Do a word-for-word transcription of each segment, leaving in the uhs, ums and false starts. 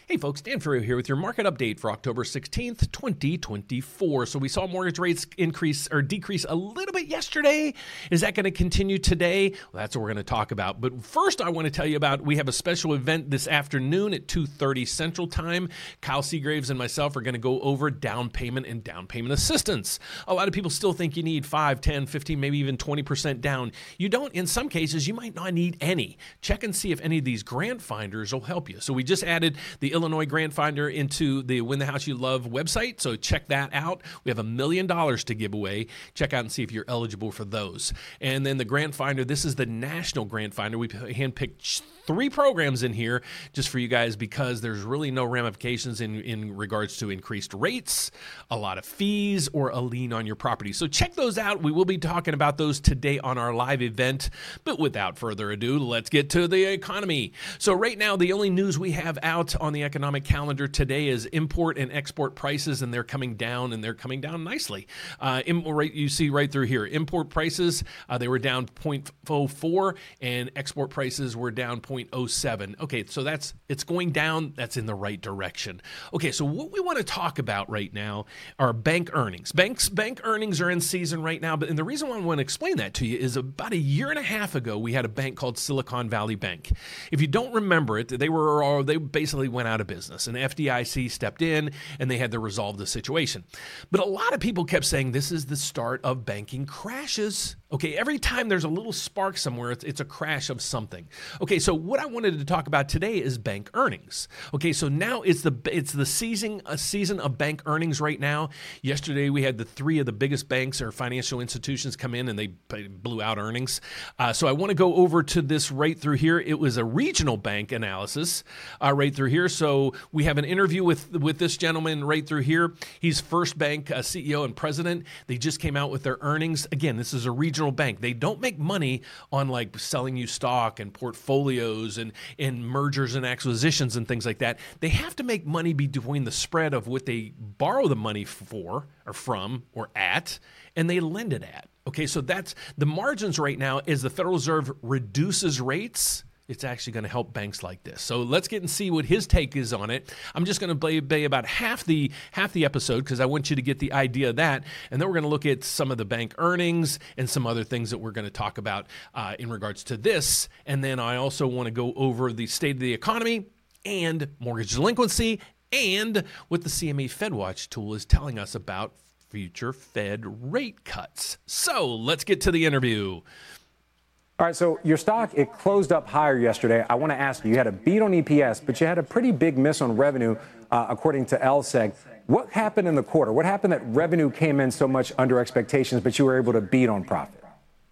Hey folks, Dan Ferriero here with your market update for October sixteenth, twenty twenty-four. So we saw mortgage rates increase or decrease a little bit yesterday. Is that going to continue today? Well, that's what we're going to talk about. But first, I want to tell you about, we have a special event this afternoon at two thirty Central Time. Kyle Seagraves and myself are going to go over down payment and down payment assistance. A lot of people still think you need five, ten, fifteen, maybe even twenty percent down. You don't. In some cases, you might not need any. Check and see if any of these grant finders will help you. So we just added the Illinois Grant Finder into the Win the House You Love website, so check that out. We have a million dollars to give away. Check out and see if you're eligible for those. And then the Grant Finder, this is the National Grant Finder. We handpicked three programs in here just for you guys because there's really no ramifications in, in regards to increased rates, a lot of fees, or a lien on your property. So check those out. We will be talking about those today on our live event. But without further ado, let's get to the economy. So right now, the only news we have out on the economic calendar today is import and export prices, and they're coming down, and they're coming down nicely. Uh, right, you see right through here, import prices, uh, they were down zero point zero four, and export prices were down zero point zero seven. Okay, so that's it's going down. That's in the right direction. Okay, so what we want to talk about right now are bank earnings. Banks bank earnings are in season right now, but and the reason why I want to explain that to you is about a year and a half ago, we had a bank called Silicon Valley Bank. If you don't remember it, they were they basically went out of business, and the F D I C stepped in, and they had to resolve the situation. But a lot of people kept saying this is the start of banking crashes. Okay, every time there's a little spark somewhere, it's, it's a crash of something. Okay, so what I wanted to talk about today is bank earnings. Okay, so now it's the it's the season a season of bank earnings right now. Yesterday we had the three of the biggest banks or financial institutions come in, and they blew out earnings. Uh, so I want to go over to this right through here. It was a regional bank analysis uh, right through here. So we have an interview with with this gentleman right through here. He's First Bank uh, C E O and president. They just came out with their earnings. Again, this is a regional bank. They don't make money on like selling you stock and portfolios and, and mergers and acquisitions and things like that. They have to make money between the spread of what they borrow the money for or from or at, and they lend it at. Okay, so that's the margins right now. As the Federal Reserve reduces rates, it's actually going to help banks like this. So let's get and see what his take is on it. I'm just going to play, play about half the half the episode because I want you to get the idea of that. And then we're going to look at some of the bank earnings and some other things that we're going to talk about uh, in regards to this. And then I also want to go over the state of the economy and mortgage delinquency and what the C M E FedWatch tool is telling us about future Fed rate cuts. So let's get to the interview. All right, so your stock, it closed up higher yesterday. I want to ask you, you had a beat on E P S, but you had a pretty big miss on revenue, uh, according to L S E G. What happened in the quarter? What happened that revenue came in so much under expectations, but you were able to beat on profit?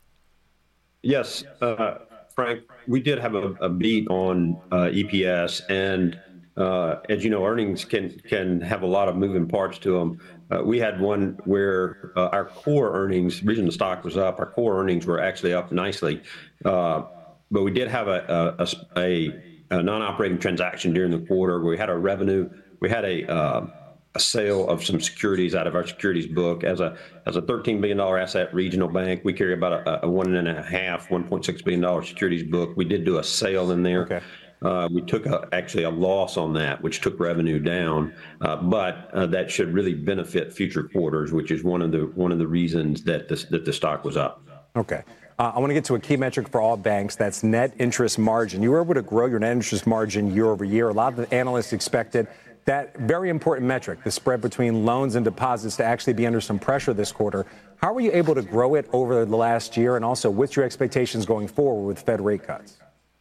Yes, uh, Frank, we did have a, a beat on uh, E P S, and uh, as you know, earnings can can have a lot of moving parts to them. Uh, we had one where uh, our core earnings, the reason the stock was up, our core earnings were actually up nicely. Uh, but we did have a, a, a, a non-operating transaction during the quarter where we had our revenue. We had a, uh, a sale of some securities out of our securities book. As a as a thirteen billion dollars asset regional bank, we carry about a, a one and a half, one point six billion dollars securities book. We did do a sale in there. Okay. Uh, we took a, actually a loss on that, which took revenue down, uh, but uh, that should really benefit future quarters, which is one of the one of the reasons that this, that the stock was up. Okay, uh, I want to get to a key metric for all banks. That's net interest margin. You were able to grow your net interest margin year over year. A lot of the analysts expected that very important metric, the spread between loans and deposits, to actually be under some pressure this quarter. How were you able to grow it over the last year, and also what's your expectations going forward with Fed rate cuts?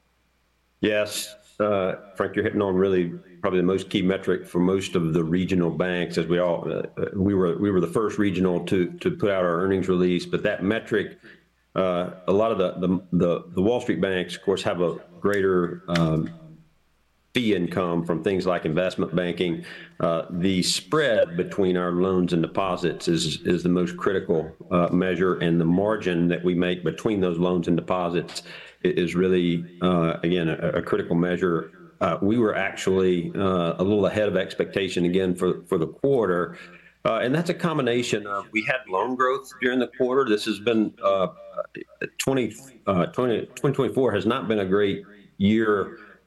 Yes, uh, Frank, you're hitting on really probably the most key metric for most of the regional banks. As we all, uh, we were we were the first regional to to put out our earnings release, but that metric, uh, a lot of the, the the the Wall Street banks, of course, have a greater um, fee income from things like investment banking. Uh, the spread between our loans and deposits is is the most critical uh, measure, and the margin that we make between those loans and deposits is really, uh, again, a, a critical measure. Uh, we were actually uh, a little ahead of expectation again for, for the quarter. Uh, and that's a combination of, we had loan growth during the quarter. This has been, uh, twenty, uh, twenty, twenty twenty-four has not been a great year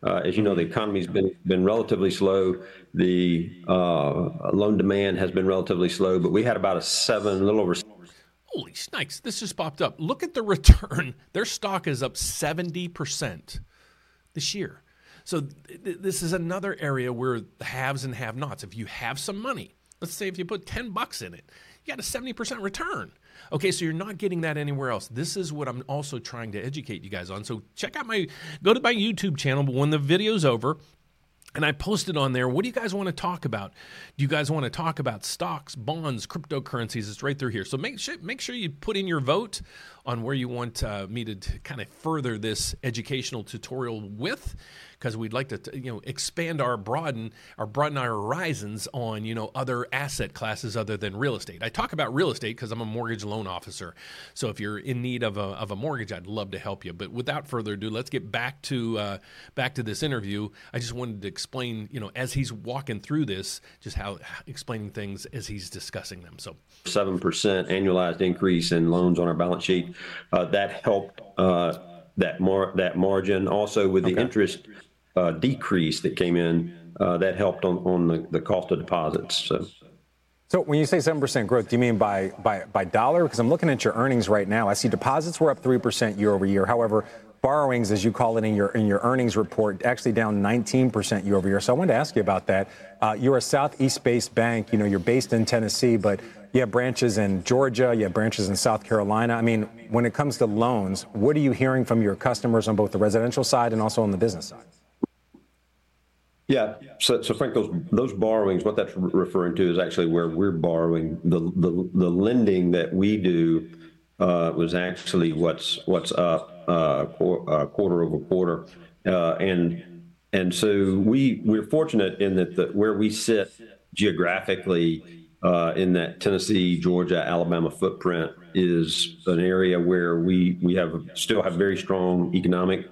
Uh, as you know, the economy's been been relatively slow. The uh, loan demand has been relatively slow, but we had about a seven, a little over. Holy snakes, this just popped up. Look at the return. Their stock is up seventy percent this year. So th- this is another area where the haves and have-nots. If you have some money, let's say if you put ten bucks in it, you got a seventy percent return. Okay, so you're not getting that anywhere else. This is what I'm also trying to educate you guys on. So check out my, go to my YouTube channel, but when the video's over, and I posted on there, what do you guys want to talk about? Do you guys want to talk about stocks, bonds, cryptocurrencies? It's right through here. So make sure, make sure you put in your vote on where you want uh, me to, to kind of further this educational tutorial with, because we'd like to, you know, expand our broaden our broaden our horizons on, you know, other asset classes other than real estate. I talk about real estate because I'm a mortgage loan officer. So if you're in need of a of a mortgage, I'd love to help you. But without further ado, let's get back to uh, back to this interview. I just wanted to explain, you know, as he's walking through this, just how explaining things as he's discussing them. So seven percent annualized increase in loans on our balance sheet. Uh, that helped uh, that mar- that margin. Also with the okay. interest uh, decrease that came in, uh, that helped on, on the, the cost of deposits. So. So when you say seven percent growth, do you mean by, by, by dollar? Because I'm looking at your earnings right now. I see deposits were up three percent year over year. However, borrowings, as you call it in your in your earnings report, actually down nineteen percent year over year. So I wanted to ask you about that. Uh, you're a Southeast-based bank. You know, you're based in Tennessee, but you have branches in Georgia. You have branches in South Carolina. I mean, when it comes to loans, what are you hearing from your customers on both the residential side and also on the business side? Yeah. So, so Frank, those those borrowings, what that's referring to is actually where we're borrowing. The the, the lending that we do uh, was actually what's what's up uh, qu- uh, quarter over quarter, uh, and and so we we're fortunate in that the, where we sit geographically uh, in that Tennessee, Georgia, Alabama footprint is an area where we we have still have very strong economic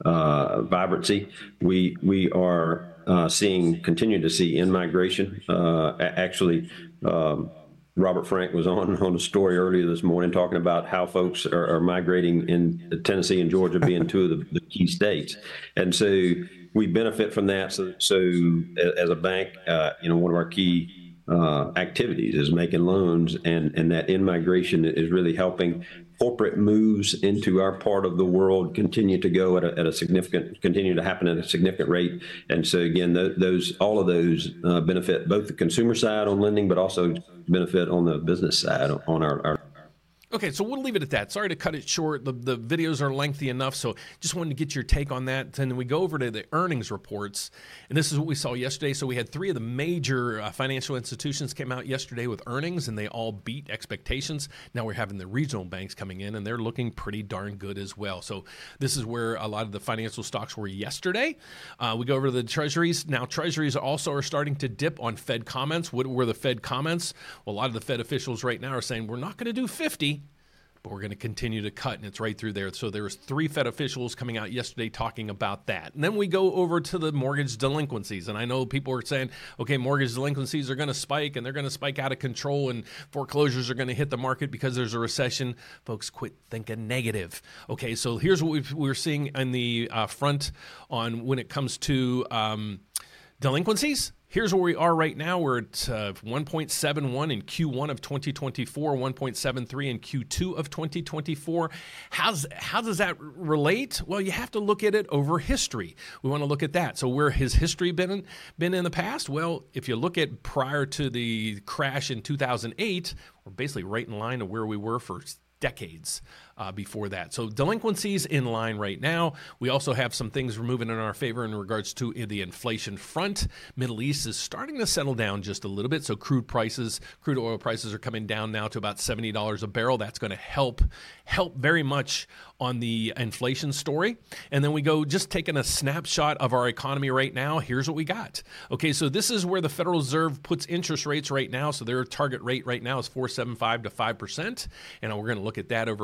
uh, vibrancy. We we are. Uh, seeing, continue to see in-migration. Uh, actually, um, Robert Frank was on, on a story earlier this morning talking about how folks are, are migrating in Tennessee and Georgia being two of the, the key states. And so we benefit from that. So, so as a bank, uh, you know, one of our key uh, activities is making loans, and, and that in-migration is really helping corporate moves into our part of the world continue to go at a, at a significant, continue to happen at a significant rate. And so again, th- those, all of those uh, benefit both the consumer side on lending, but also benefit on the business side on our, our Okay, so we'll leave it at that. Sorry to cut it short. The, the videos are lengthy enough, so just wanted to get your take on that. And then we go over to the earnings reports, and this is what we saw yesterday. So we had three of the major uh, financial institutions came out yesterday with earnings, and they all beat expectations. Now we're having the regional banks coming in, and they're looking pretty darn good as well. So this is where a lot of the financial stocks were yesterday. Uh, we go over to the treasuries. Now treasuries also are starting to dip on Fed comments. What were the Fed comments? Well, a lot of the Fed officials right now are saying we're not going to do fifty. But we're going to continue to cut, and it's right through there. So there was three Fed officials coming out yesterday talking about that. And then we go over to the mortgage delinquencies. And I know people are saying, okay, mortgage delinquencies are going to spike, and they're going to spike out of control, and foreclosures are going to hit the market because there's a recession. Folks, quit thinking negative. Okay, so here's what we've, we're seeing in the uh, front on when it comes to um, delinquencies. Here's where we are right now. We're at uh, one point seven one in Q one of twenty twenty-four, one point seven three in Q two of twenty twenty-four. How's, how does that relate? Well, you have to look at it over history. We want to look at that. So where has history been, been in the past? Well, if you look at prior to the crash in two thousand eight, we're basically right in line to where we were for decades uh, before that. So delinquencies in line right now. We also have some things moving in our favor in regards to the inflation front. Middle East is starting to settle down just a little bit. So crude prices, crude oil prices are coming down now to about seventy dollars a barrel. That's going to help, help very much on the inflation story. And then we go just taking a snapshot of our economy right now. Here's what we got. Okay, so this is where the Federal Reserve puts interest rates right now. So their target rate right now is four point seven five to five percent. And we're going to look at that over, over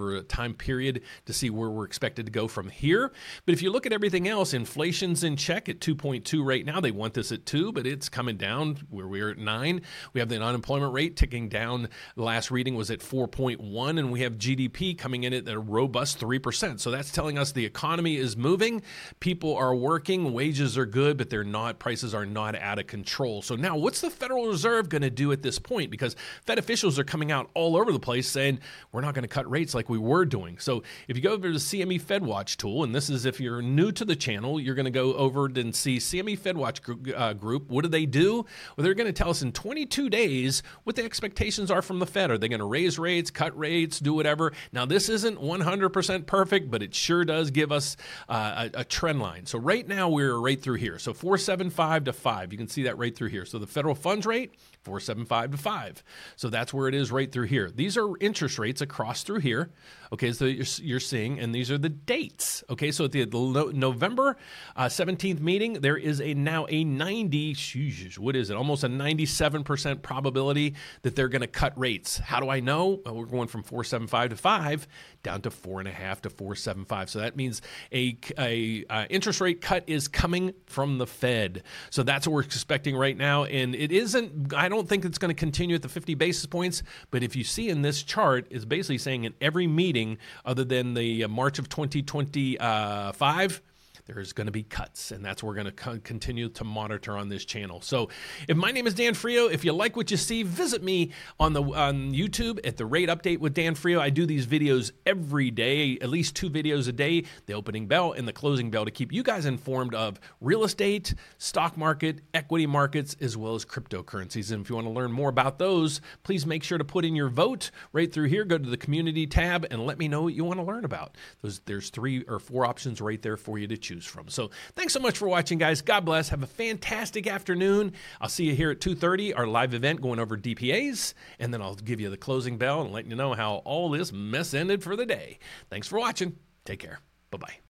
over a time period to see where we're expected to go from here. But if you look at everything else, inflation's in check at two point two right now. They want this at two, but it's coming down where we're at nine. We have the unemployment rate ticking down. The last reading was at four point one, and we have G D P coming in at a robust three percent. So that's telling us the economy is moving. People are working. Wages are good, but they're not. Prices are not out of control. So now what's the Federal Reserve going to do at this point? Because Fed officials are coming out all over the place saying we're not going to cut rates like we were doing. So if you go over to the C M E FedWatch tool, and this is if you're new to the channel, you're going to go over and see C M E FedWatch uh, group. What do they do? Well, they're going to tell us in twenty-two days what the expectations are from the Fed. Are they going to raise rates, cut rates, do whatever? Now, this isn't one hundred percent perfect, but it sure does give us uh, a, a trend line. So right now we're right through here. So four seventy-five to five. You can see that right through here. So the federal funds rate, four seventy-five to five. So that's where it is right through here. These are interest rates across through here. Okay, so you're, you're seeing, and these are the dates. Okay, so at the, the November uh, seventeenth meeting, there is a now a ninety, what is it, almost a ninety-seven percent probability that they're going to cut rates. How do I know? Well, we're going from four seventy-five to five down to four and a half to four seventy-five. So that means a, a uh, interest rate cut is coming from the Fed. So that's what we're expecting right now, and it isn't. I don't think it's going to continue at the fifty basis points. But if you see in this chart, it's basically saying in every meeting other than the uh, March of twenty twenty-five, there's going to be cuts, and that's what we're going to co- continue to monitor on this channel. So if my name is Dan Frio, if you like what you see, visit me on the on YouTube at The Rate Update with Dan Frio. I do these videos every day, at least two videos a day, the opening bell and the closing bell, to keep you guys informed of real estate, stock market, equity markets, as well as cryptocurrencies. And if you want to learn more about those, please make sure to put in your vote right through here. Go to the community tab and let me know what you want to learn about. Those, there's three or four options right there for you to choose from. So thanks so much for watching, guys. God bless. Have a fantastic afternoon. I'll see you here at two thirty, our live event going over D P As, and then I'll give you the closing bell and let you know how all this mess ended for the day. Thanks for watching. Take care. Bye-bye.